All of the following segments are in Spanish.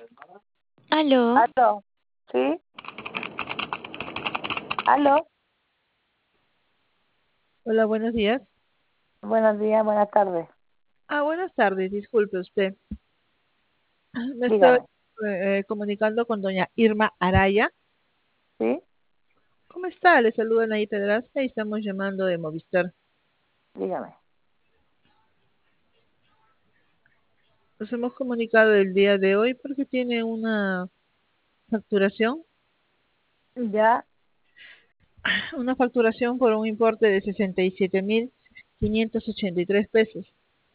Aló, ¿Aló? ¿Sí? ¿Aló? Hola, buenos días. Buenos días, buenas tardes. Buenas tardes, disculpe usted. Me estoy Dígame. comunicando con doña Irma Araya. ¿Sí? ¿Cómo está? Le saluda Nayita Grasca y estamos llamando de Movistar. Dígame. Nos hemos comunicado el día de hoy porque tiene facturación, ¿Ya? una facturación por un importe de 67.583 pesos.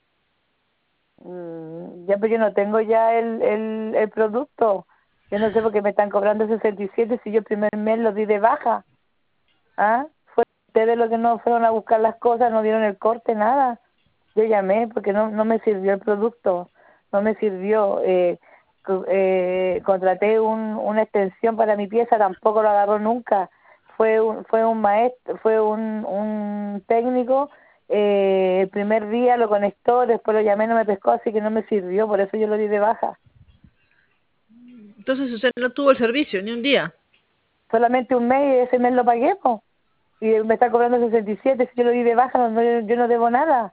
Ya, pero yo no tengo ya el producto. Yo no sé por qué me están cobrando 67 si yo el primer mes lo di de baja. ¿Ah? Fue ustedes los que no fueron a buscar las cosas, no dieron el corte, nada. Yo llamé porque no me sirvió el producto. No me sirvió. Contraté una extensión para mi pieza, tampoco lo agarró nunca. Fue un maestro, fue un técnico. El primer día lo conectó, después lo llamé, no me pescó, así que no me sirvió, por eso yo lo di de baja. Entonces usted no tuvo el servicio ni un día. Solamente un mes y ese mes lo pagué, po. Y me está cobrando 67 si yo lo di de baja, yo no debo nada.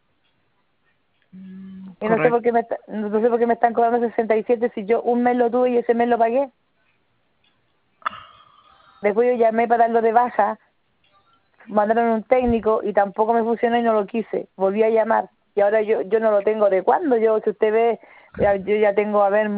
Y no sé por Correcto. qué no sé por qué me están cobrando 67 si yo un mes lo tuve y ese mes lo pagué. Después yo llamé para darlo de baja, mandaron un técnico y tampoco me funcionó y no lo quise. Volví a llamar y ahora yo no lo tengo. ¿De cuándo? Yo, si usted ve, yo ya tengo, a ver,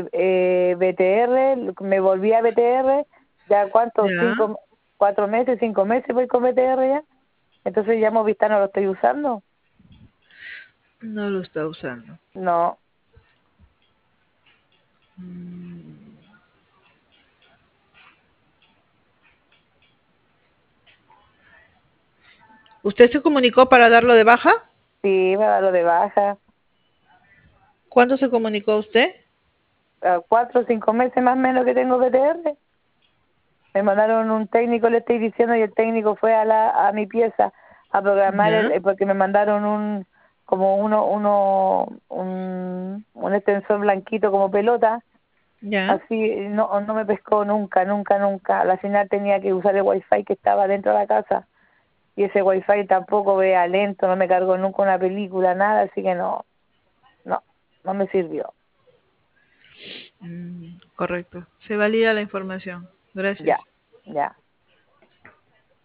BTR, me volví a BTR, ya cuántos, Ya, 4 meses, 5 meses voy con BTR ya. Entonces ya Movistar no lo estoy usando. no lo está usando. No, ¿Usted se comunicó para darlo de baja? sí, me da lo de baja. ¿Cuándo se comunicó usted? 4 o 5 meses más o menos que tengo BTR. Me mandaron un técnico, le estoy diciendo, y el técnico fue a mi pieza a programar Ya, porque me mandaron como un extensor blanquito como pelota, ya. así no me pescó nunca, nunca, nunca. Al final tenía que usar el wifi que estaba dentro de la casa y ese wifi tampoco vea lento, no me cargó nunca una película, nada, así que no, no me sirvió. Correcto. Se valida la información. Ya, Gracias. ya.